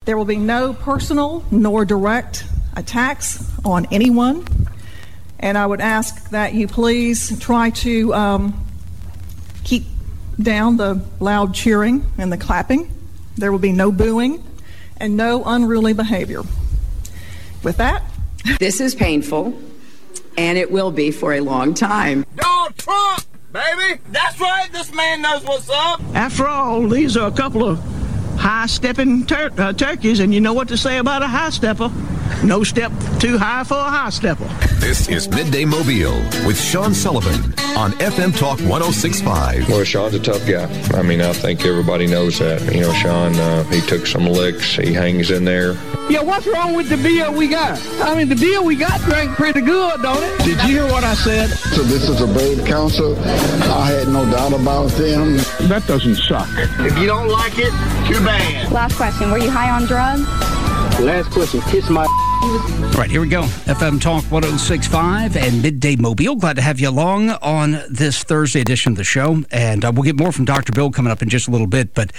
There will be no personal nor direct attacks on anyone. And I would ask that you please try to keep down the loud cheering and the clapping. There will be no booing and no unruly behavior. With that, this is painful, and it will be for a long time. Donald Trump, baby! That's right, this man knows what's up! After all, these are a couple of high-stepping turkeys, and you know what to say about a high-stepper. No step too high for a high-stepper. This is Midday Mobile with Sean Sullivan on FM Talk 106.5. Well, Sean's a tough guy. I mean, I think everybody knows that. You know, Sean, he took some licks. He hangs in there. Yeah, what's wrong with the beer we got? I mean, the beer we got drank pretty good, don't it? Did you hear what I said? So this is a brave council. I had no doubt about them. That doesn't suck. If you don't like it, too bad. Last question, were you high on drugs? Last question, kiss my... All right, here we go. FM Talk 106.5 and Midday Mobile. Glad to have you along on this Thursday edition of the show. And we'll get more from Dr. Bill coming up in just a little bit. But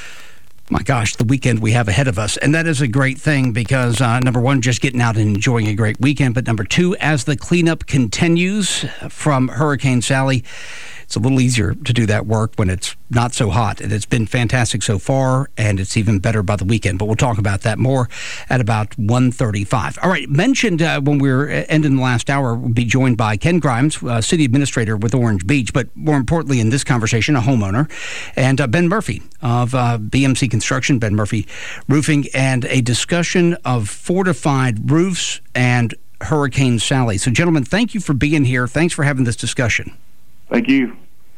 my gosh, the weekend we have ahead of us. And that is a great thing because, number one, just getting out and enjoying a great weekend. But number two, as the cleanup continues from Hurricane Sally, it's a little easier to do that work when it's not so hot. And it's been fantastic so far, and it's even better by the weekend. But we'll talk about that more at about 1:35. All right, mentioned when we were ending the last hour, we'll be joined by Ken Grimes, city administrator with Orange Beach, but more importantly in this conversation, a homeowner, and Ben Murphy of BMC Construction, Ben Murphy Roofing, and a discussion of fortified roofs and Hurricane Sally. So, gentlemen, thank you for being here. Thanks for having this discussion. Thank you.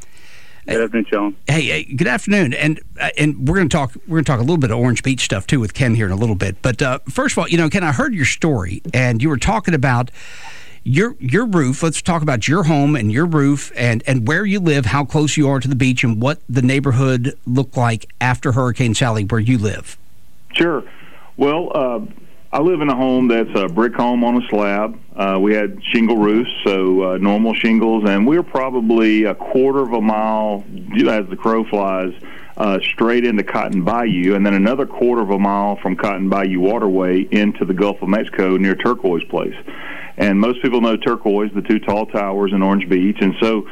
Good afternoon, Sean. Hey, good afternoon, and we're going to talk a little bit of Orange Beach stuff too with Ken here in a little bit. But first of all, Ken, I heard your story, and you were talking about your roof. Let's talk about your home and your roof, and where you live, how close you are to the beach, and what the neighborhood looked like after Hurricane Sally where you live. Sure. Well, I live in a home that's a brick home on a slab. We had shingle roofs, so normal shingles, and we're probably a quarter of a mile, as the crow flies, straight into Cotton Bayou, and then another quarter of a mile from Cotton Bayou Waterway into the Gulf of Mexico near Turquoise Place. And most people know Turquoise, the two tall towers in Orange Beach, and so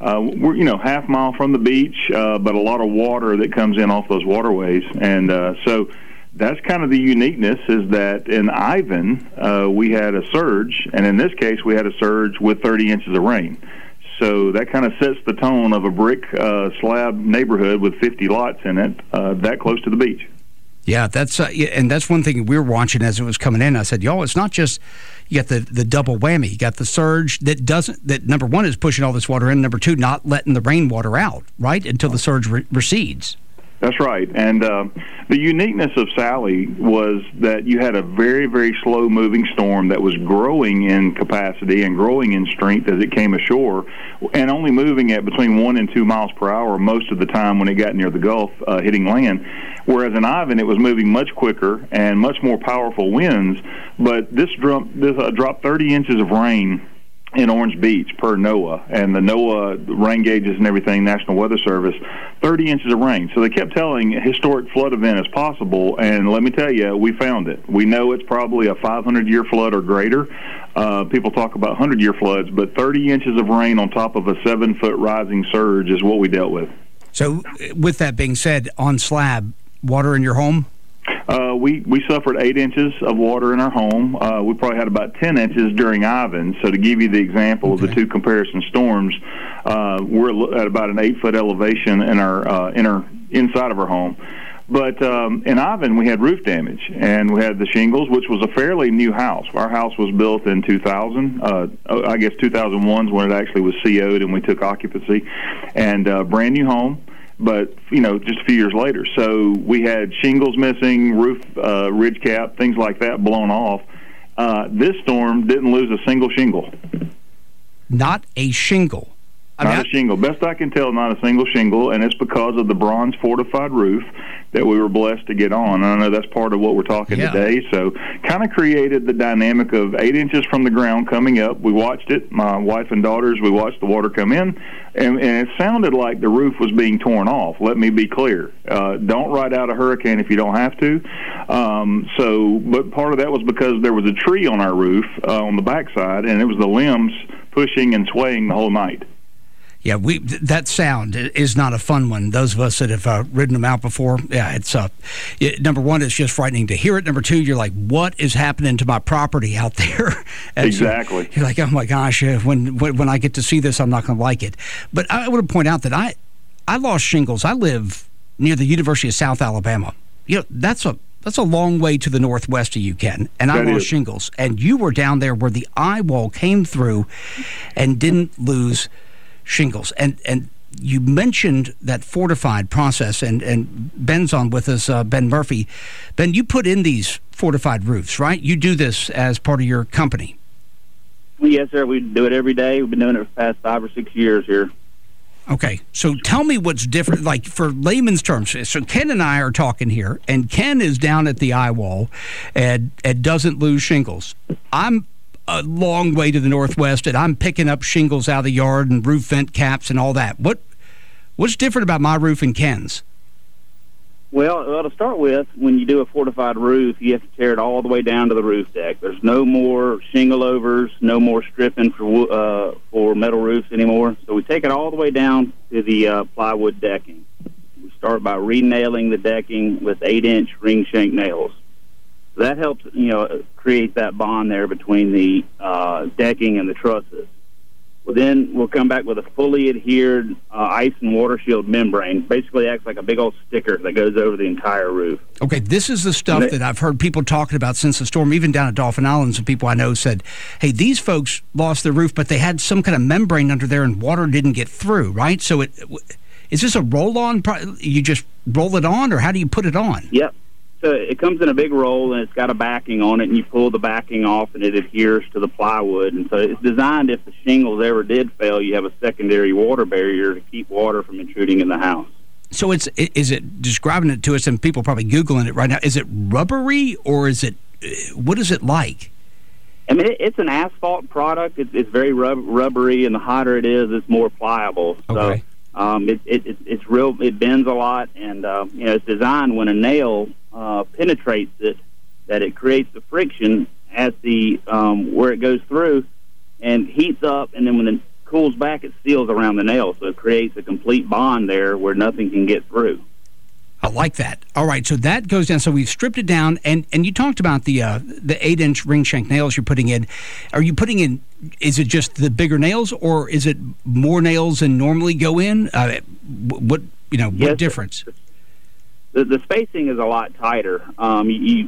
we're half mile from the beach, but a lot of water that comes in off those waterways, and so that's kind of the uniqueness, is that in Ivan, we had a surge, and in this case, we had a surge with 30 inches of rain. So that kind of sets the tone of a brick slab neighborhood with 50 lots in it, that close to the beach. Yeah, and that's one thing we were watching as it was coming in. I said, it's not just you got the double whammy. You got the surge that number one is pushing all this water in, number two, not letting the rainwater out, right, until the surge recedes. That's right. And the uniqueness of Sally was that you had a very, very slow-moving storm that was growing in capacity and growing in strength as it came ashore, and only moving at between 1 and 2 miles per hour most of the time when it got near the Gulf, hitting land. Whereas in Ivan, it was moving much quicker and much more powerful winds, but this dropped 30 inches of rain in Orange Beach per NOAA, and the NOAA rain gauges and everything, National Weather Service, 30 inches of rain. So they kept telling a historic flood event is possible, and let me tell you, we found it. We know it's probably a 500-year flood or greater. People talk about 100-year floods, but 30 inches of rain on top of a 7-foot rising surge is what we dealt with. So with that being said, on slab, water in your home? We suffered 8 inches of water in our home. We probably had about 10 inches during Ivan. So to give you the example of the two comparison storms, we're at about an 8-foot elevation in our inside of our home. But in Ivan, we had roof damage, and we had the shingles, which was a fairly new house. Our house was built in 2000. I guess 2001 is when it actually was CO'd and we took occupancy, and brand new home. But, just a few years later. So we had shingles missing, roof ridge cap, things like that blown off. This storm didn't lose a single shingle. Not a shingle? Not a shingle. Best I can tell, not a single shingle, and it's because of the bronze fortified roof that we were blessed to get on. And I know that's part of what we're talking today. So kind of created the dynamic of 8 inches from the ground coming up. We watched it, my wife and daughters, we watched the water come in, and it sounded like the roof was being torn off. Let me be clear. Don't ride out a hurricane if you don't have to. But part of that was because there was a tree on our roof on the backside, and it was the limbs pushing and swaying the whole night. Yeah, that sound is not a fun one. Those of us that have ridden them out before, it's number one, it's just frightening to hear it. Number two, you're like, what is happening to my property out there? Exactly. You're like, oh my gosh, when I get to see this, I'm not going to like it. But I want to point out that I lost shingles. I live near the University of South Alabama. That's a long way to the northwest of you, Ken. And I lost shingles. And you were down there where the eye wall came through and didn't lose shingles. And you mentioned that fortified process, and Ben's on with us, Ben Murphy. Ben, you put in these fortified roofs, right? You do this as part of your company. Yes, sir. We do it every day. We've been doing it for the past 5 or 6 years here. Okay, so tell me what's different, like for layman's terms. So Ken and I are talking here, and Ken is down at the eye wall and doesn't lose shingles. I'm a long way to the northwest, and I'm picking up shingles out of the yard and roof vent caps and all that. What's different about my roof and Ken's? Well, to start with, when you do a fortified roof, you have to tear it all the way down to the roof deck. There's no more shingle overs, no more stripping for metal roofs anymore. So we take it all the way down to the plywood decking. We start by re-nailing the decking with 8-inch ring shank nails. That helps, create that bond there between the decking and the trusses. Well, then we'll come back with a fully adhered ice and water shield membrane. Basically acts like a big old sticker that goes over the entire roof. Okay, this is the stuff that I've heard people talking about since the storm. Even down at Dauphin Island, some people I know said, hey, these folks lost their roof, but they had some kind of membrane under there and water didn't get through, right? So is this a roll-on? You just roll it on, or how do you put it on? Yep. So it comes in a big roll, and it's got a backing on it, and you pull the backing off, and it adheres to the plywood. And so it's designed, if the shingles ever did fail, you have a secondary water barrier to keep water from intruding in the house. So is it, describing it to us, and people are probably Googling it right now, is it rubbery, or what is it like? I mean, it's an asphalt product. It's very rubbery, and the hotter it is, it's more pliable. Okay. So it's real. It bends a lot, and it's designed when a nail penetrates it, that it creates the friction at the where it goes through and heats up, and then when it cools back, it seals around the nail, so it creates a complete bond there where nothing can get through. I like that. All right, so that goes down. So we've stripped it down, and you talked about the 8-inch ring shank nails you're putting in. Are you putting in? Is it just the bigger nails, or is it more nails than normally go in? What difference? The spacing is a lot tighter. You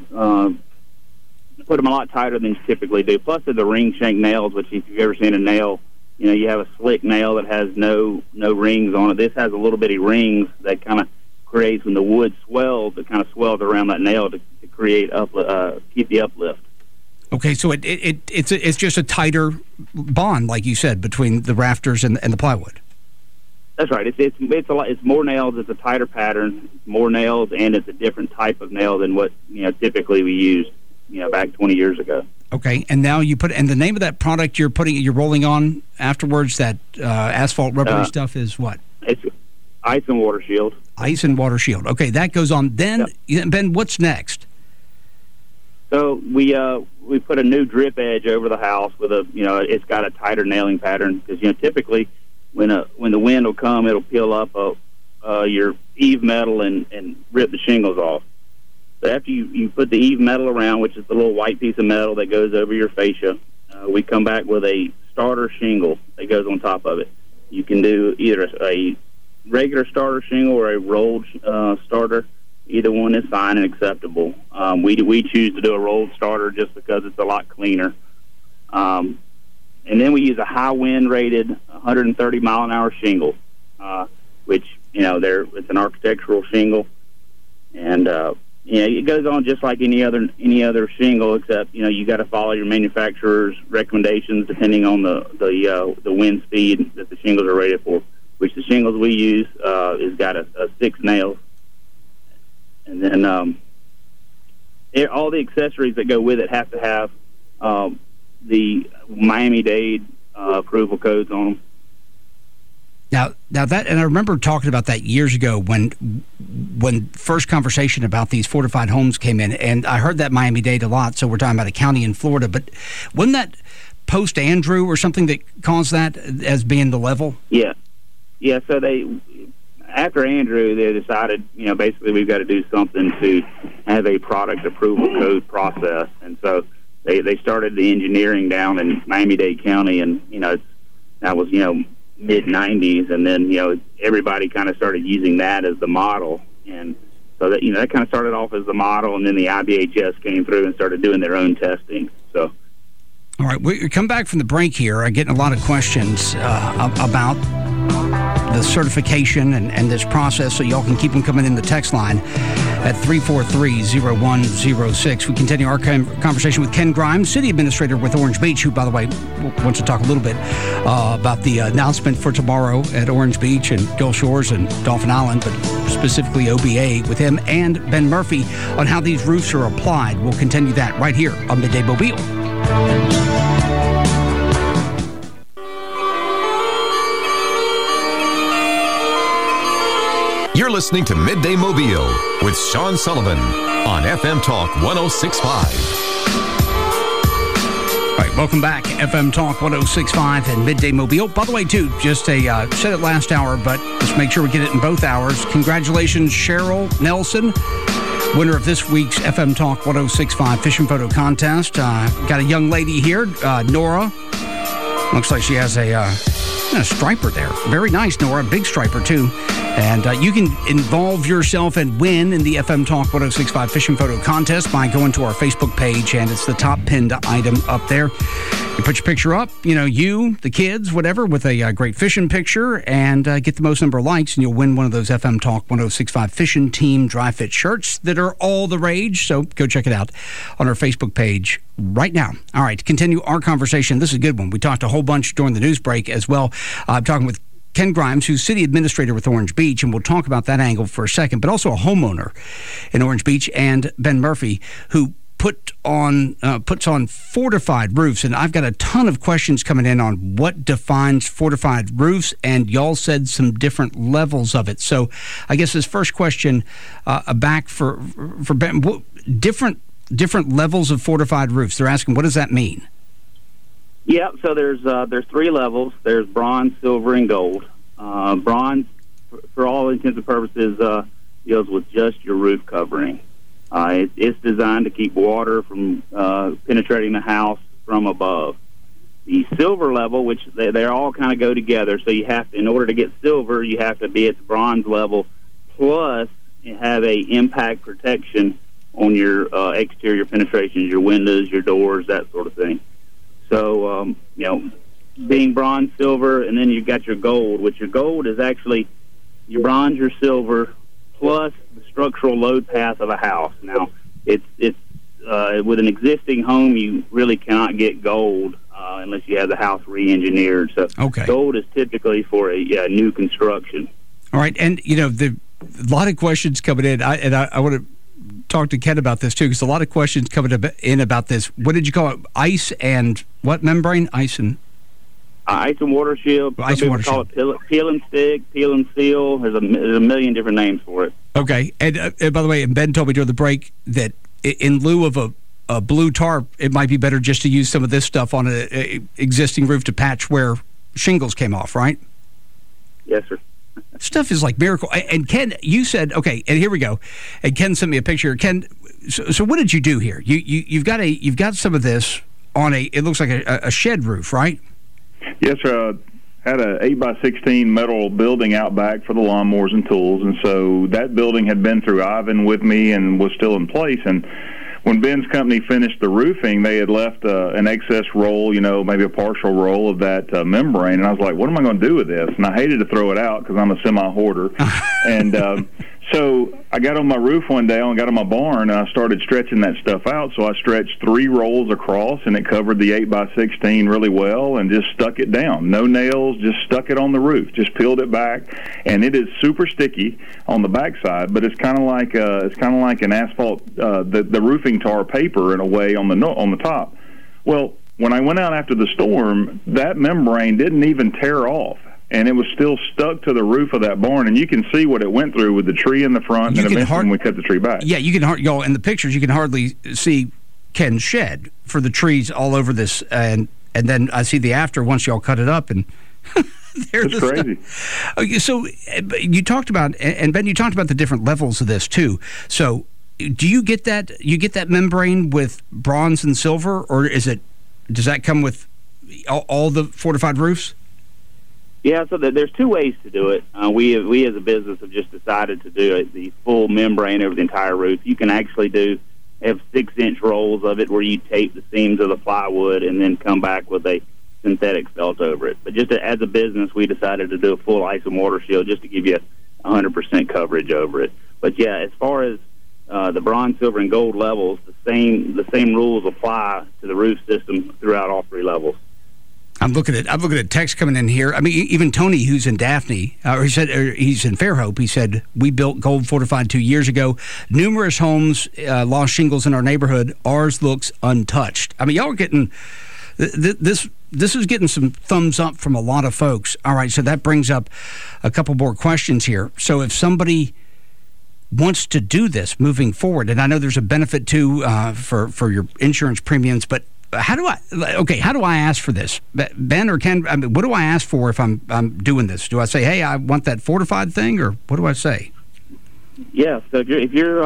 put them a lot tighter than you typically do. Plus, the ring shank nails, which if you've ever seen a nail, you have a slick nail that has no rings on it. This has a little bitty rings that kind of creates, when the wood swells, it kind of swells around that nail to create keep the uplift. Okay, so it's just a tighter bond, like you said, between the rafters and the plywood. That's right. It's a lot. It's more nails. It's a tighter pattern. It's more nails, and it's a different type of nail than what typically we used back 20 years ago. Okay, and now you and the name of that product you're rolling on afterwards, that asphalt rubbery stuff, is what? It's Ice and Water Shield. Ice and Water Shield. Okay, that goes on. Then, Ben, what's next? So we put a new drip edge over the house with it's got a tighter nailing pattern, because typically when the wind will come, it'll peel up your eave metal and rip the shingles off. So after you put the eave metal around, which is the little white piece of metal that goes over your fascia, we come back with a starter shingle that goes on top of it. You can do either a regular starter shingle or a rolled starter. Either one is fine and acceptable. We choose to do a rolled starter just because it's a lot cleaner. And then we use a high wind rated 130 mile an hour shingle, which it's an architectural shingle, and it goes on just like any other shingle, except you got to follow your manufacturer's recommendations depending on the wind speed that the shingles are rated for. Which the shingles we use has got a 6 nails, and then all the accessories that go with it have to have the Miami-Dade approval codes on them. Now that, and I remember talking about that years ago when first conversation about these fortified homes came in, and I heard that Miami-Dade a lot. So we're talking about a county in Florida, but wasn't that post Andrew or something that caused that as being the level? Yeah. So after Andrew, they decided, basically we've got to do something to have a product approval code process, and so they started the engineering down in Miami-Dade County, and that was mid-90s, and then everybody kind of started using that as the model, and so that that kind of started off as the model, and then the IBHS came through and started doing their own testing. So, all right, we come back from the break here. I'm getting a lot of questions about the certification and this process, so y'all can keep them coming in the text line at 343-0106. We continue our conversation with Ken Grimes, City Administrator with Orange Beach, who, by the way, wants to talk a little bit about the announcement for tomorrow at Orange Beach and Gulf Shores and Dolphin Island, but specifically OBA with him, and Ben Murphy on how these roofs are applied. We'll continue that right here on Midday Mobile. You're listening to Midday Mobile with Sean Sullivan on FM Talk 106.5. All right, welcome back. FM Talk 106.5 and Midday Mobile. By the way, too, just said it last hour, but let's make sure we get it in both hours. Congratulations, Cheryl Nelson, winner of this week's FM Talk 106.5 Fishing Photo Contest. Got a young lady here, Nora. Looks like she has a striper there. Very nice, Nora. Big striper, too. And you can involve yourself and win in the FM Talk 106.5 Fishing Photo Contest by going to our Facebook page, and it's the top pinned item up there. You put your picture up, you, the kids, whatever, with a great fishing picture, and get the most number of likes, and you'll win one of those FM Talk 106.5 Fishing Team Dry Fit shirts that are all the rage. So go check it out on our Facebook page right now. All right, to continue our conversation, this is a good one. We talked a whole bunch during the news break as well. I'm talking with Ken Grimes, who's City Administrator with Orange Beach, and we'll talk about that angle for a second, but also a homeowner in Orange Beach, and Ben Murphy, who puts on fortified roofs. And I've got a ton of questions coming in on what defines fortified roofs, and y'all said some different levels of it. So I guess this first question back for Ben, different levels of fortified roofs. They're asking, what does that mean? Yeah, so there's 3 levels. There's bronze, silver, and gold. Bronze, for all intents and purposes, deals with just your roof covering. It's designed to keep water from penetrating the house from above. The silver level, which they all kind of go together, so you have to, in order to get silver, you have to be at the bronze level, plus have a impact protection on your exterior penetrations, your windows, your doors, that sort of thing. So, being bronze, silver, and then you've got your gold, which your gold is actually your bronze, your silver, plus the structural load path of a house. Now, it's with an existing home, you really cannot get gold unless you have the house re-engineered. So gold is typically for a new construction. All right, and, a lot of questions coming in, I want to talk to Ken about this too, because a lot of questions coming in about this. What did you call it? Ice and what membrane? Ice and water shield. Ice and water shield. Call it peel and stick, peel and seal. There's a million different names for it. Okay, and by the way, Ben told me during the break that in lieu of a blue tarp, it might be better just to use some of this stuff on a existing roof to patch where shingles came off, right? Yes, sir. Stuff is like miracle. And Ken, you said, okay, and here we go. And Ken sent me a picture. Ken, so what did you do here? You've got some of this on it looks like a shed roof, right? Yes, sir. Had a 8x16 metal building out back for the lawnmowers and tools, and so that building had been through Ivan with me and was still in place. And when Ben's company finished the roofing, they had left an excess roll, maybe a partial roll of that membrane. And I was like, what am I going to do with this? And I hated to throw it out because I'm a semi-hoarder. And So I got on my roof one day, I got on my barn, and I started stretching that stuff out. So I stretched 3 rolls across, and it covered the 8x16 really well, and just stuck it down. No nails, just stuck it on the roof, just peeled it back, and it is super sticky on the backside. But it's kind of like an asphalt, the roofing tar paper in a way on the top. Well, when I went out after the storm, that membrane didn't even tear off. And it was still stuck to the roof of that barn, and you can see what it went through with the tree in the front, and eventually when we cut the tree back. Yeah, you can y'all in the pictures. You can hardly see Ken's shed for the trees all over this, and then I see the after once y'all cut it up, and it's crazy. Okay, so you talked about, and Ben, you talked about the different levels of this too. So do you get that? You get that membrane with bronze and silver, or does that come with all the fortified roofs? Yeah, so there's 2 ways to do it. We as a business have just decided to do the full membrane over the entire roof. You can actually have 6-inch rolls of it where you tape the seams of the plywood and then come back with a synthetic felt over it. But just as a business, we decided to do a full ice and water shield just to give you 100% coverage over it. But yeah, as far as the bronze, silver, and gold levels, the same rules apply to the roof system throughout all 3 levels. I'm looking at text coming in here. I mean, even Tony, who's in Daphne, he's in Fairhope. He said, we built gold fortified 2 years ago. Numerous homes lost shingles in our neighborhood. Ours looks untouched. I mean, y'all are getting this is getting some thumbs up from a lot of folks. All right, so that brings up a couple more questions here. So if somebody wants to do this moving forward, and I know there's a benefit too for your insurance premiums, but how do I ask for this, Ben or Ken? I mean, what do I ask for if I'm doing this? Do I say, hey, I want that fortified thing, or what do I say? Yeah, so if you're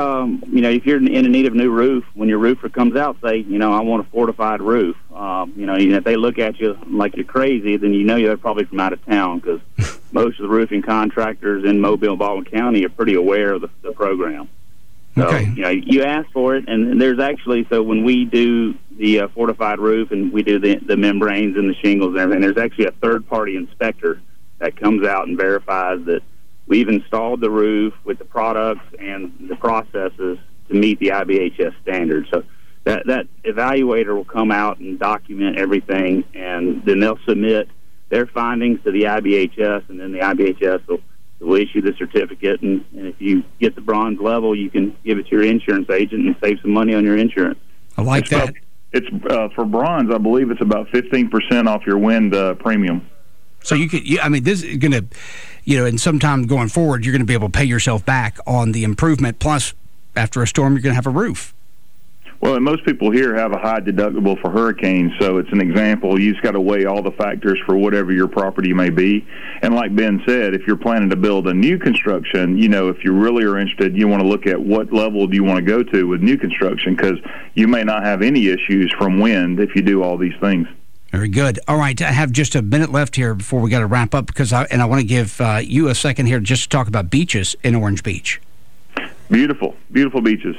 in need of a new roof, when your roofer comes out, say, I want a fortified roof. If they look at you like you're crazy, then you're probably from out of town, because most of the roofing contractors in Mobile and Baldwin County are pretty aware of the program. So, okay. You ask for it, and there's actually, so when we do the fortified roof and we do the membranes and the shingles and everything, there's actually a third-party inspector that comes out and verifies that we've installed the roof with the products and the processes to meet the IBHS standards. So that evaluator will come out and document everything, and then they'll submit their findings to the IBHS, and then the IBHS will issue the certificate, and if you get the bronze level, you can give it to your insurance agent and save some money on your insurance. I like that. It's for bronze, I believe it's about 15% off your wind premium. So this is going to, and sometime going forward, you're going to be able to pay yourself back on the improvement. Plus, after a storm, you're going to have a roof. Well, and most people here have a high deductible for hurricanes, so it's an example. You just got to weigh all the factors for whatever your property may be. And like Ben said, if you're planning to build a new construction, if you really are interested, you want to look at what level do you want to go to with new construction, because you may not have any issues from wind if you do all these things. Very good. All right, I have just a minute left here before we got to wrap up, because I want to give you a second here just to talk about beaches in Orange Beach. Beautiful, beautiful beaches.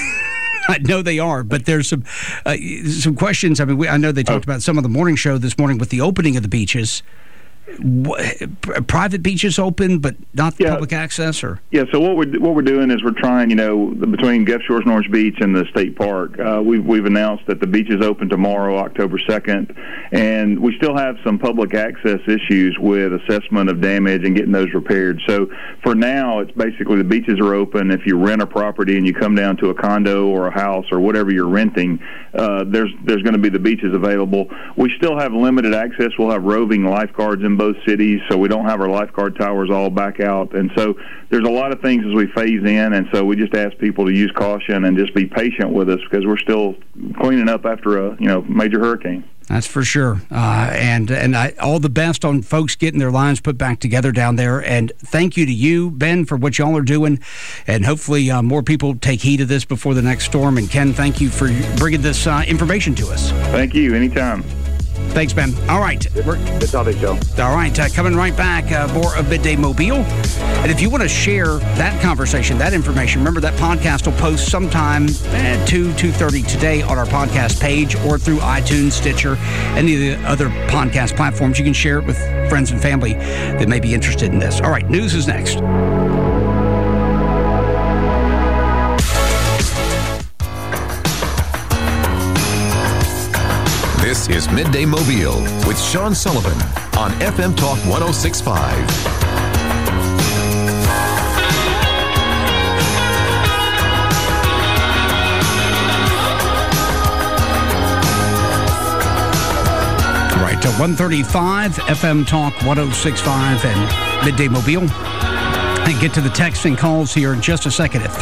I know they are, but there's some questions. I mean, I know they talked about some of the morning show this morning with the opening of the beaches. Private beaches open, but not public access, or So what we're doing is we're trying, between Gulf Shores and Orange Beach and the state park, we've announced that the beach is open tomorrow, October 2nd, and we still have some public access issues with assessment of damage and getting those repaired. So for now, it's basically the beaches are open. If you rent a property and you come down to a condo or a house or whatever you're renting, there's going to be the beaches available. We still have limited access. We'll have roving lifeguards in both cities, so we don't have our lifeguard towers all back out. And so there's a lot of things as we phase in, and so we just ask people to use caution and just be patient with us, because we're still cleaning up after a major hurricane. That's for sure. And all the best on folks getting their lives put back together down there. And thank you to you, Ben, for what y'all are doing. And hopefully more people take heed of this before the next storm. And Ken, thank you for bringing this information to us. Thank you. Anytime. Thanks, Ben. All right. Good topic, Joe. All right. Coming right back, more of Midday Mobile. And if you want to share that conversation, that information, remember that podcast will post sometime at 2:30 today on our podcast page, or through iTunes, Stitcher, any of the other podcast platforms. You can share it with friends and family that may be interested in this. All right. News is next. This is Midday Mobile with Sean Sullivan on FM Talk 106.5. Right, 135 FM Talk 106.5 and Midday Mobile. And get to the text and calls here in just a second at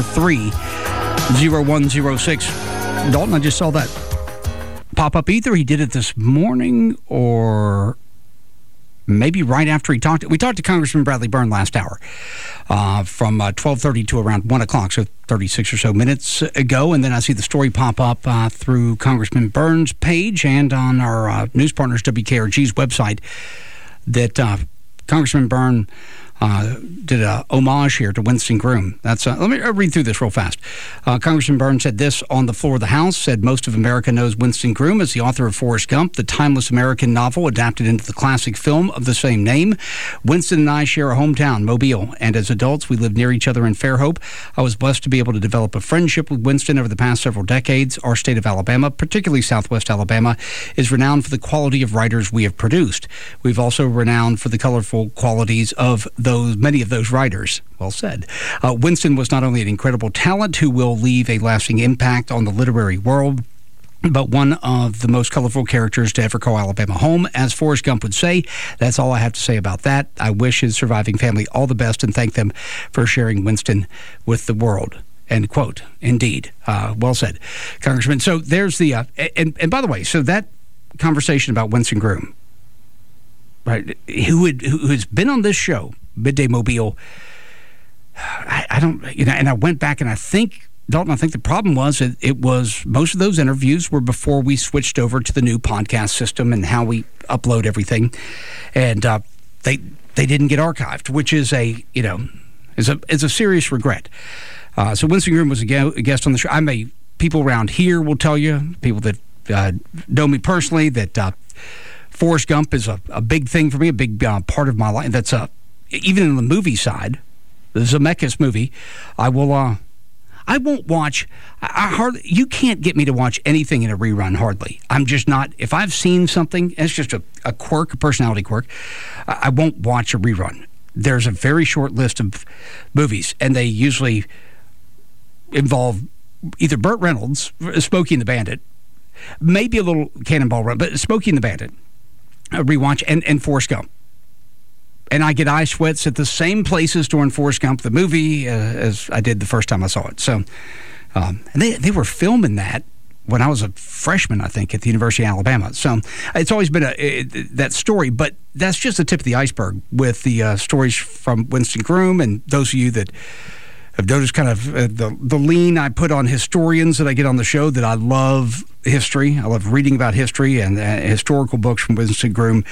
343-0106. Dalton, I just saw that pop up. Either he did it this morning or maybe right after we talked to Congressman Bradley Byrne last hour from 12:30 to around 1 o'clock, so 36 or so minutes ago. And then I see the story pop up through Congressman Byrne's page and on our news partners WKRG's website that Congressman Byrne did a homage here to Winston Groom. That's let me read through this real fast. Congressman Byrne said this on the floor of the House, said most of America knows Winston Groom as the author of Forrest Gump, the timeless American novel adapted into the classic film of the same name. Winston and I share a hometown, Mobile, and as adults, we live near each other in Fairhope. I was blessed to be able to develop a friendship with Winston over the past several decades. Our state of Alabama, particularly Southwest Alabama, is renowned for the quality of writers we have produced. We've also renowned for the colorful qualities of many of those writers. Well said. Winston was not only an incredible talent who will leave a lasting impact on the literary world, but one of the most colorful characters to ever call Alabama home. As Forrest Gump would say, that's all I have to say about that. I wish his surviving family all the best and thank them for sharing Winston with the world. End quote. Indeed. Well said, Congressman. So there's the, and by the way, so that conversation about Winston Groom, right, who has been on this show, Midday Mobile, I don't, and I went back and I think, Dalton, I think the problem was that it was, most of those interviews were before we switched over to the new podcast system and how we upload everything. And they didn't get archived, which is is a serious regret. So Winston Groom was a guest on the show. People around here will tell you, people that know me personally, that Forrest Gump is a big thing for me, a big part of my life. That's even in the movie side, the Zemeckis movie, I won't watch. You can't get me to watch anything in a rerun, hardly. I'm just not. If I've seen something, it's just a quirk, a personality quirk, I won't watch a rerun. There's a very short list of movies, and they usually involve either Burt Reynolds, Smokey and the Bandit, maybe a little Cannonball Run, but Smokey and the Bandit, a rewatch, and Forrest Gump. And I get eye sweats at the same places during Forrest Gump, the movie, as I did the first time I saw it. So, and they were filming that when I was a freshman, I think, at the University of Alabama. So it's always been that story, but that's just the tip of the iceberg with the stories from Winston Groom and those of you that have noticed kind of the lean I put on historians that I get on the show, that I love history. I love reading about history, and historical books from Winston Groom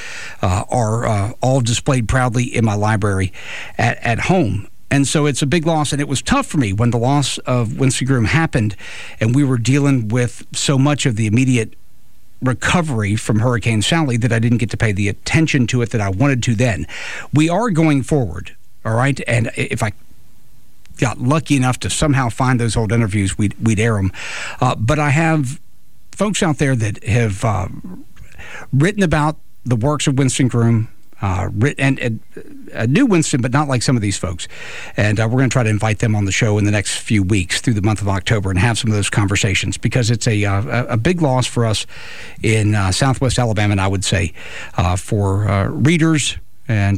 are all displayed proudly in my library at home. And so it's a big loss, and it was tough for me when the loss of Winston Groom happened, and we were dealing with so much of the immediate recovery from Hurricane Sally that I didn't get to pay the attention to it that I wanted to then. We are going forward, all right? And if I got lucky enough to somehow find those old interviews, we'd air them. But I have folks out there that have written about the works of Winston Groom, and knew Winston, but not like some of these folks. And we're going to try to invite them on the show in the next few weeks through the month of October and have some of those conversations, because it's a big loss for us in Southwest Alabama, and I would say for readers and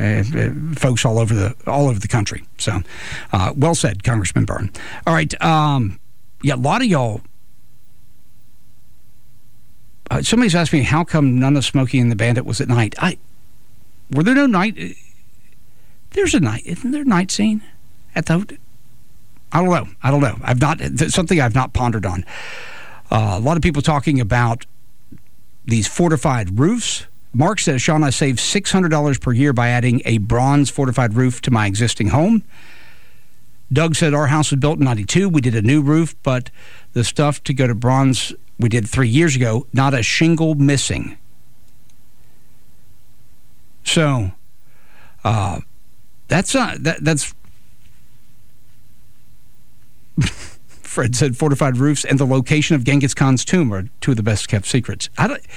folks all over the country. So, well said, Congressman Byrne. All right, a lot of y'all. Somebody's asked me how come none of Smokey and the Bandit was at night. Were there no night? There's a night. Isn't there a night scene at the? I don't know. I've not. Something I've not pondered on. A lot of people talking about these fortified roofs. Mark says, Sean, I saved $600 per year by adding a bronze fortified roof to my existing home. Doug said, our house was built in 92. We did a new roof, but the stuff to go to bronze we did 3 years ago, not a shingle missing. So, that's Fred said fortified roofs and the location of Genghis Khan's tomb are two of the best kept secrets.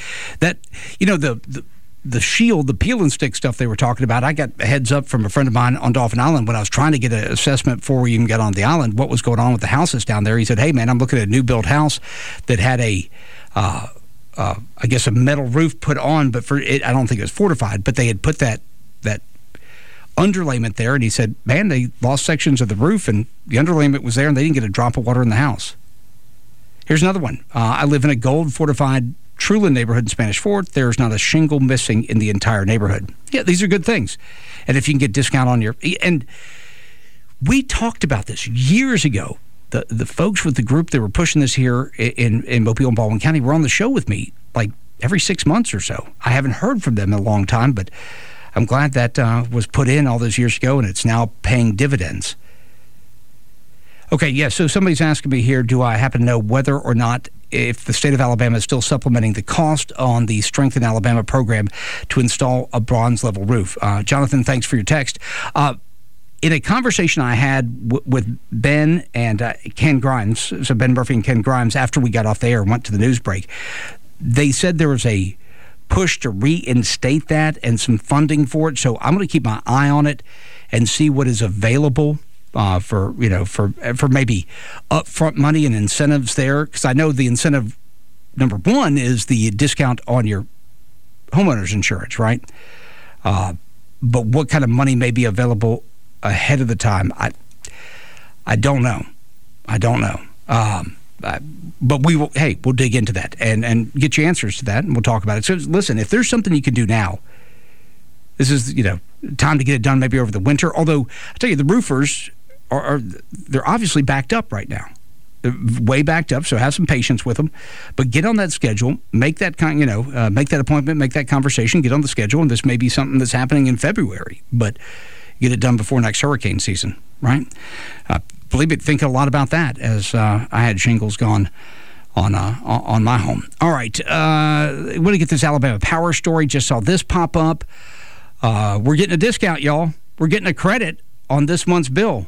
The shield, the peel and stick stuff they were talking about, I got a heads up from a friend of mine on Dolphin Island when I was trying to get an assessment before we even got on the island, what was going on with the houses down there. He said, hey, man, I'm looking at a new built house that had I guess a metal roof put on, but I don't think it was fortified, but they had put that underlayment there. And he said, man, they lost sections of the roof and the underlayment was there and they didn't get a drop of water in the house. Here's another one. I live in a gold fortified Truland neighborhood in Spanish Fort. There's not a shingle missing in the entire neighborhood. Yeah, these are good things. And if you can get discount on your... And we talked about this years ago. The folks with the group that were pushing this here in Mobile and Baldwin County were on the show with me like every 6 months or so. I haven't heard from them in a long time, but I'm glad that was put in all those years ago, and it's now paying dividends. Okay, yeah, so somebody's asking me here, do I happen to know whether or not if the state of Alabama is still supplementing the cost on the Strengthen Alabama program to install a bronze-level roof? Jonathan, thanks for your text. In a conversation I had with Ben and Ken Grimes, so Ben Murphy and Ken Grimes, after we got off the air and went to the news break, they said there was a push to reinstate that and some funding for it. So I'm going to keep my eye on it and see what is available for maybe upfront money and incentives there, because I know the incentive number one is the discount on your homeowner's insurance, right? But what kind of money may be available ahead of the time, I don't know. But we'll dig into that and get you answers to that, and we'll talk about it. So listen, if there's something you can do now, this is time to get it done maybe over the winter. Although I tell you, the roofers they're obviously backed up right now. They're way backed up, so have some patience with them. But get on that schedule, make that make that appointment, make that conversation, get on the schedule, and this may be something that's happening in February. But get it done before next hurricane season, right? Believe me, think a lot about that as I had shingles gone on my home. All right, I want to get this Alabama Power story. Just saw this pop up. We're getting a discount, y'all. We're getting a credit on this month's bill.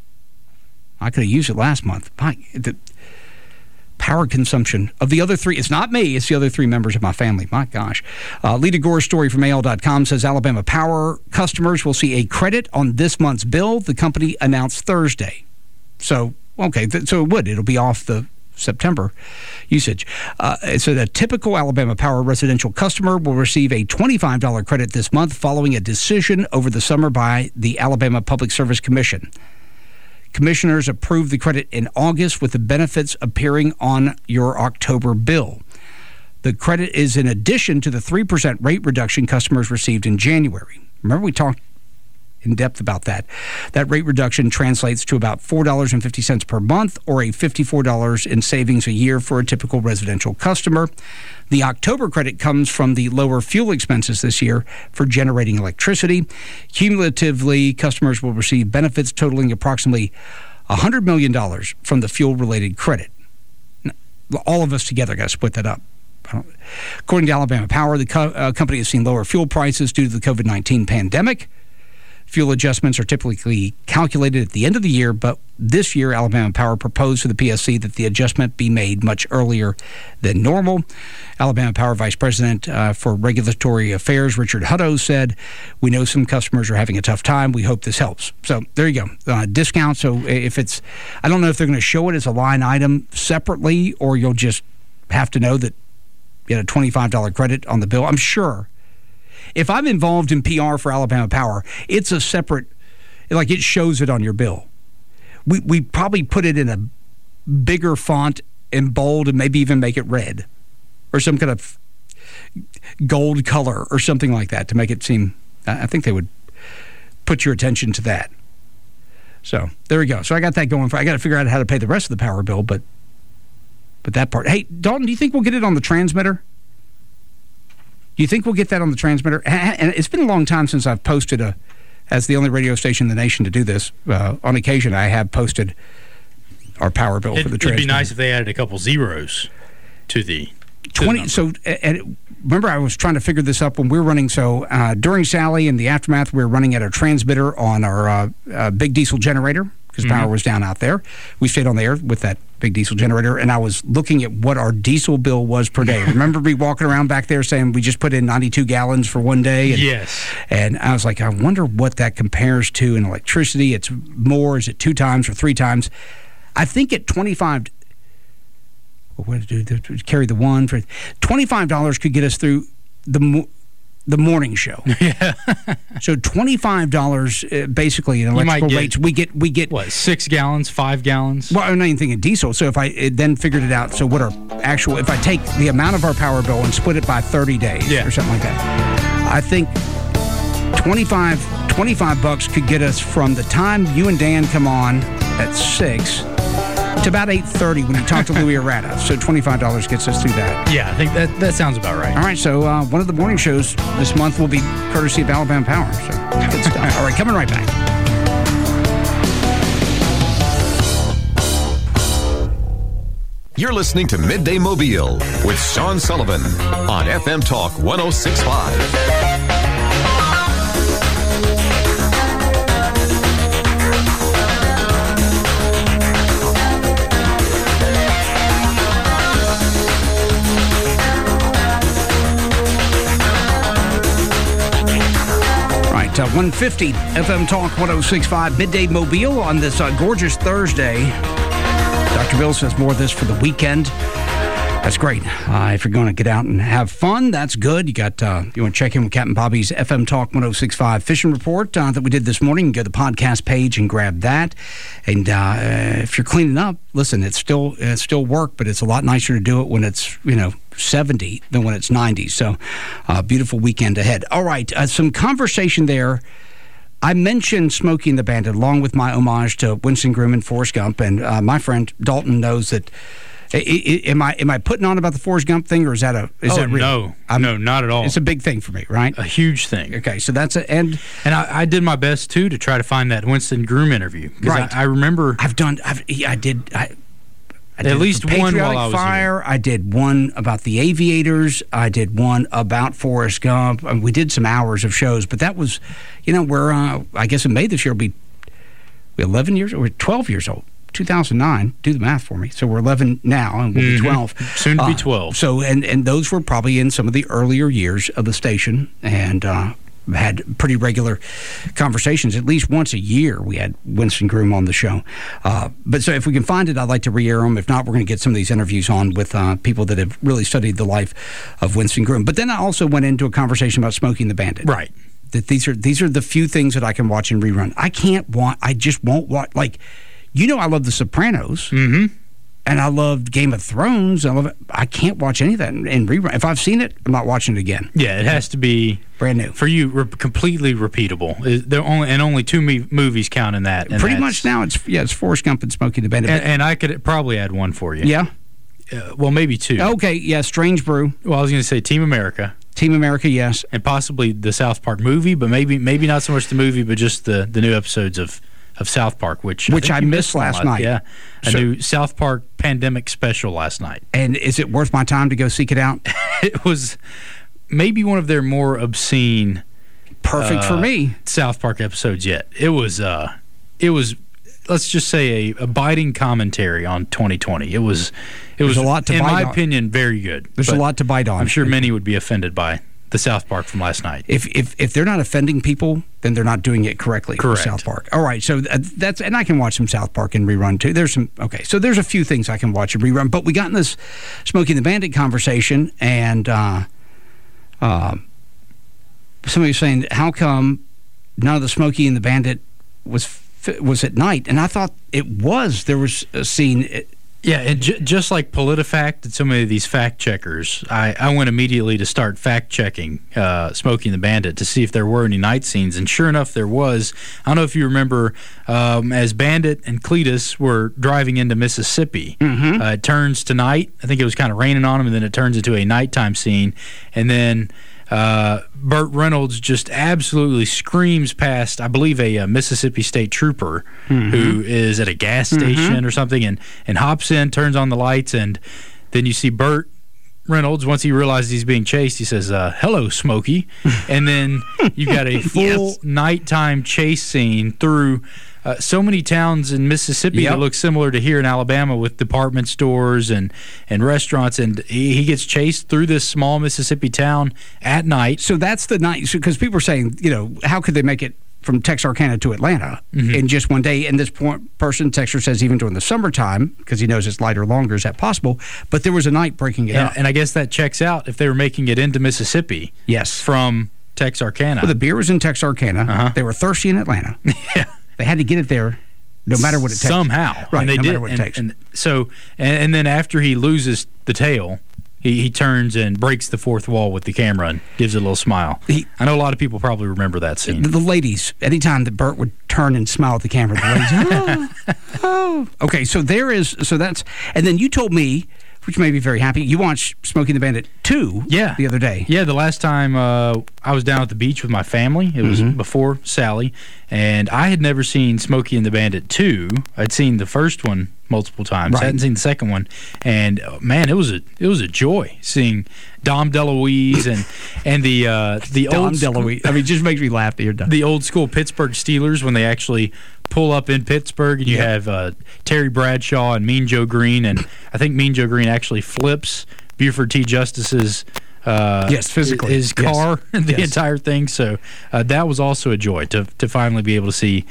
I could have used it last month. The power consumption of the other three, it's not me, it's the other three members of my family. My gosh. Lita Gore's story from AL.com says Alabama Power customers will see a credit on this month's bill, the company announced Thursday. So, okay, so it would. It'll be off the September usage. So the typical Alabama Power residential customer will receive a $25 credit this month following a decision over the summer by the Alabama Public Service Commission. Commissioners approved the credit in August with the benefits appearing on your October bill. The credit is in addition to the 3% rate reduction customers received in January. Remember we talked in depth about that. That rate reduction translates to about $4.50 per month or a $54 in savings a year for a typical residential customer. The October credit comes from the lower fuel expenses this year for generating electricity. Cumulatively, customers will receive benefits totaling approximately $100 million from the fuel-related credit. All of us together got to split that up. According to Alabama Power, the company has seen lower fuel prices due to the COVID-19 pandemic. Fuel adjustments are typically calculated at the end of the year, but this year Alabama Power proposed to the PSC that the adjustment be made much earlier than normal. Alabama Power Vice President for Regulatory Affairs, Richard Hutto, said, "We know some customers are having a tough time. We hope this helps." So there you go. Discount. So if it's, I don't know if they're going to show it as a line item separately, or you'll just have to know that you get a $25 credit on the bill. I'm sure. If I'm involved in PR for Alabama Power, it's a separate, like it shows it on your bill. We probably put it in a bigger font in bold and maybe even make it red or some kind of gold color or something like that to make it seem, I think they would put your attention to that. So there we go. So I got that going. I got to figure out how to pay the rest of the power bill, but that part. Hey, Dalton, do you think we'll get it on the transmitter? Do you think we'll get that on the transmitter? And it's been a long time since I've posted as the only radio station in the nation to do this. On occasion, I have posted our power bill for the transmitter. It'd be nice if they added a couple zeros to the 20. So, remember, I was trying to figure this up when we were running. So, during Sally and the aftermath, we were running at a transmitter on our big diesel generator because power was down out there. We stayed on the air with that big diesel generator, and I was looking at what our diesel bill was per day. Remember me walking around back there saying we just put in 92 gallons for one day? And, yes. And I was like, I wonder what that compares to in electricity. It's more. Is it 2 times or 3 times? I think at 25. What to do? Carry the one for $25 could get us through the morning show. Yeah. So $25 basically in electrical rates. We get what, 6 gallons, 5 gallons? Well, I'm not even thinking diesel. So if I then figured it out, so what our actual, if I take the amount of our power bill and split it by 30 days or something like that, I think $25 could get us from the time you and Dan come on at 6 to about 8:30 when you talk to Louis Arata. So $25 gets us through that. Yeah, I think that sounds about right. All right, so one of the morning shows this month will be courtesy of Alabama Power. So good stuff. All right, coming right back. You're listening to Midday Mobile with Sean Sullivan on FM Talk 106.5. Right, 150 FM Talk 106.5 Midday Mobile on this gorgeous Thursday. Dr. Bill says more of this for the weekend. That's great. If you're going to get out and have fun, that's good. You want to check in with Captain Bobby's FM Talk 106.5 fishing report that we did this morning. You can go to the podcast page and grab that. And if you're cleaning up, listen, it's still work, but it's a lot nicer to do it when it's 70 than when it's 90. So beautiful weekend ahead. All right, some conversation there. I mentioned Smokey and the Bandit along with my homage to Winston Groom and Forrest Gump, and my friend Dalton knows that. Am I putting on about the Forrest Gump thing, or is that real? No, not at all. It's a big thing for me, right? A huhuge thing. Okay, so that's it. And I did my best too to try to find that Winston Groom interview, because I remember I did at least one while I was Fire. here. I did one about the Aviators. I did one about Forrest Gump. We did some hours of shows, but that was, we're I guess in May this year we'll be 11 years or 12 years old. 2009. Do the math for me. So we're 11 now, and we'll be 12 soon to be 12. So and those were probably in some of the earlier years of the station, and had pretty regular conversations. At least once a year, we had Winston Groom on the show. But so if we can find it, I'd like to re-air them. If not, we're going to get some of these interviews on with people that have really studied the life of Winston Groom. But then I also went into a conversation about Smokey and the Bandit. Right. That these are the few things that I can watch and rerun. I just won't watch, like, I love The Sopranos, and I loved Game of Thrones. I can't watch any of that in rerun. If I've seen it, I'm not watching it again. Yeah, it has to be brand new for you, completely repeatable. Only 2 movies count in that. And pretty much now it's Forrest Gump and Smokey the Bandit. And I could probably add one for you. Yeah, well, maybe 2. Okay, yeah, Strange Brew. Well, I was going to say Team America. Team America, yes, and possibly the South Park movie, but maybe not so much the movie, but just the new episodes of South Park, which I missed last night. Yeah, a new South Park pandemic special last night. And is it worth my time to go seek it out? It was maybe one of their more obscene, perfect for me, South Park episodes yet. It was let's just say a biting commentary on 2020. It was a lot to bite on. In my opinion, very good. There's a lot to bite on. I'm sure many would be offended by the South Park from last night. If they're not offending people, then they're not doing it correctly. Correct. For South Park. All right, so that's, and I can watch some South Park and rerun too. So there's a few things I can watch and rerun. But we got in this Smokey and the Bandit conversation, and somebody was saying, how come none of the Smokey and the Bandit was at night? And I thought it was. There was a scene. Yeah, and just like PolitiFact and so many of these fact checkers, I went immediately to start fact checking Smokey and the Bandit to see if there were any night scenes, and sure enough, there was. I don't know if you remember, as Bandit and Cletus were driving into Mississippi, it turns to night. I think it was kind of raining on them, and then it turns into a nighttime scene, and then Burt Reynolds just absolutely screams past, I believe, a Mississippi State trooper who is at a gas station or something, and hops in, turns on the lights, and then you see Burt Reynolds, once he realizes he's being chased, he says, hello, Smokey. And then you got a full nighttime chase scene through so many towns in Mississippi that look similar to here in Alabama with department stores and restaurants, and he gets chased through this small Mississippi town at night. So that's the night, because people are saying, how could they make it from Texarkana to Atlanta in just one day? And this texter says even during the summertime, because he knows it's lighter longer, is that possible? But there was a night breaking it up. And I guess that checks out if they were making it into Mississippi. Yes. From Texarkana. Well, the beer was in Texarkana. They were thirsty in Atlanta. Yeah. They had to get it there no matter what it takes. Somehow. Right, and they no did. matter what it takes. And then after he loses the tail, he turns and breaks the fourth wall with the camera and gives it a little smile. I know a lot of people probably remember that scene. The ladies, anytime that Bert would turn and smile at the camera, the ladies, oh. Okay, so that's, and then you told me, which made me very happy, you watched Smokey and the Bandit 2 the other day. Yeah, the last time I was down at the beach with my family. It was before Sally, and I had never seen Smokey and the Bandit 2. I'd seen the first one multiple times. I hadn't seen the second one, and man, it was a joy seeing Dom DeLuise and the Dom DeLuise. I mean, it just makes me laugh to hear Dom. The old school Pittsburgh Steelers when they actually pull up in Pittsburgh, and you have Terry Bradshaw and Mean Joe Green, and I think Mean Joe Green actually flips Buford T. Justice's physically his car, the entire thing. So that was also a joy to finally be able to see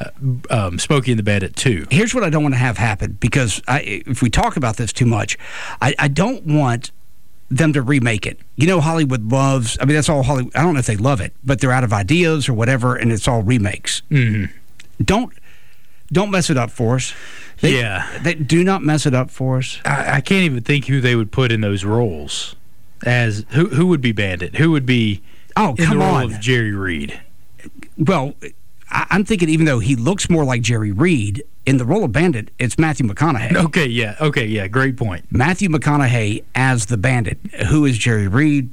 Smokey and the Bandit 2. Here's what I don't want to have happen, because if we talk about this too much, I don't want them to remake it. Hollywood loves, that's all Hollywood. I don't know if they love it, but they're out of ideas or whatever, and it's all remakes. Don't mess it up for us. They do not mess it up for us. I can't even think who they would put in those roles. As who would be Bandit? Who would be in the role of Jerry Reed? Well, I'm thinking, even though he looks more like Jerry Reed, in the role of Bandit, it's Matthew McConaughey. Okay, yeah, great point. Matthew McConaughey as the Bandit. Who is Jerry Reed?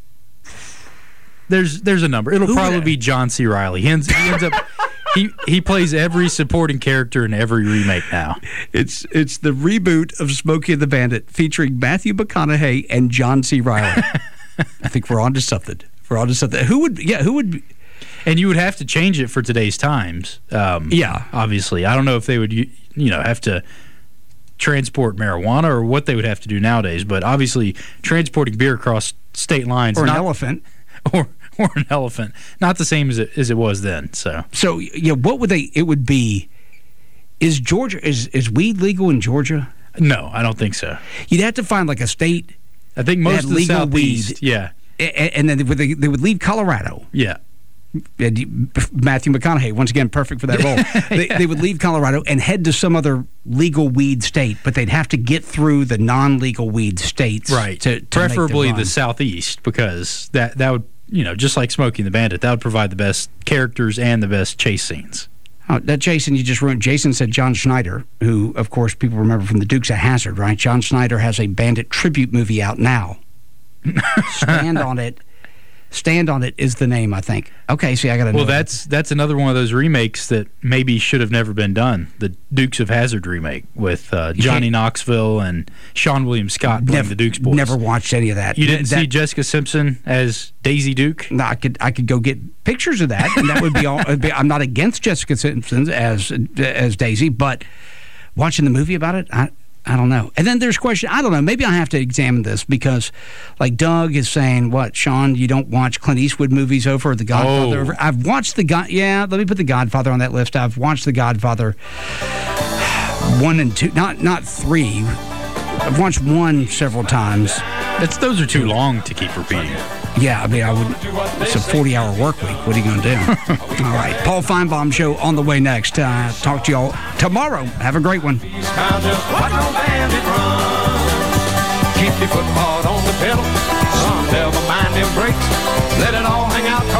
There's a number. It'll probably be John C. Reilly. He ends up he plays every supporting character in every remake now. It's the reboot of Smokey and the Bandit featuring Matthew McConaughey and John C. Reilly. I think we're on to something. Who would and you would have to change it for today's times. Obviously. I don't know if they would have to transport marijuana or what they would have to do nowadays, but obviously transporting beer across state lines, or an elephant. Or an elephant. Not the same as it was then. So what would they? It would be. Is Georgia is weed legal in Georgia? No, I don't think so. You'd have to find like a state. I think most of the legal Southeast. Weed, yeah, and then they would leave Colorado. Yeah. Matthew McConaughey, once again, perfect for that role. They would leave Colorado and head to some other legal weed state, but they'd have to get through the non-legal weed states, right? To preferably the Southeast, because that would, just like Smokey and the Bandit, that would provide the best characters and the best chase scenes. Oh, that Jason you just ruined. Jason said John Schneider, who, of course, people remember from the Dukes of Hazzard, right? John Schneider has a Bandit tribute movie out now. Stand on It is the name, I think. Okay, see, I got to know. Well, that's another one of those remakes that maybe should have never been done. The Dukes of Hazzard remake with Johnny Knoxville and Sean William Scott playing the Dukes boys. Never watched any of that. You didn't see Jessica Simpson as Daisy Duke? No, I could go get pictures of that, and that would be all. I'm not against Jessica Simpson as Daisy, but watching the movie about it, I don't know. And then there's question, I don't know, maybe I have to examine this, because like Doug is saying, what, Sean, you don't watch Clint Eastwood movies over The Godfather? Over? I've watched let me put The Godfather on that list. I've watched The Godfather 1 and 2, not 3. I've watched 1 several times. Those are too long to keep repeating. Yeah, I wouldn't. It's a 40-hour work week. What are you going to do? All right, Paul Feinbaum Show on the way next. Talk to y'all tomorrow. Have a great one. Keep your foot hard on the pedal. Son, never mind them brakes. Let it all hang out